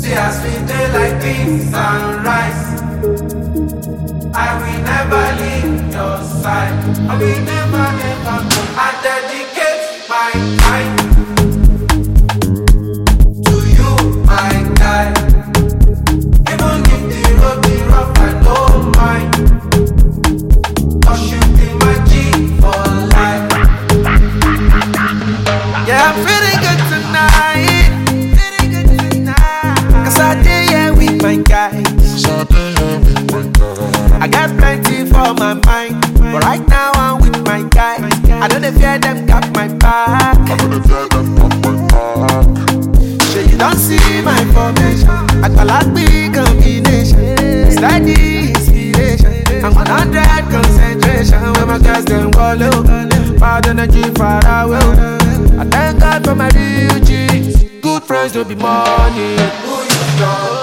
See as we dey like beans and rice. I will never leave your side. I will never ever go. I dedicate my time to you, my guy. Even if the road be rough, I don't mind. 'Cause you be my G for life. Yeah, I'm feeling good tonight. Cause I did here with my guys. I got plenty for my mind, but right now I'm with my guys. I don't fear them got my back. Sure you don't see my formation. I got like big combination. Steady inspiration. I'm 100 concentration. When my guys them wallow, bad energy far away. I thank God for my real G's. Good friends don't be money. Who you know?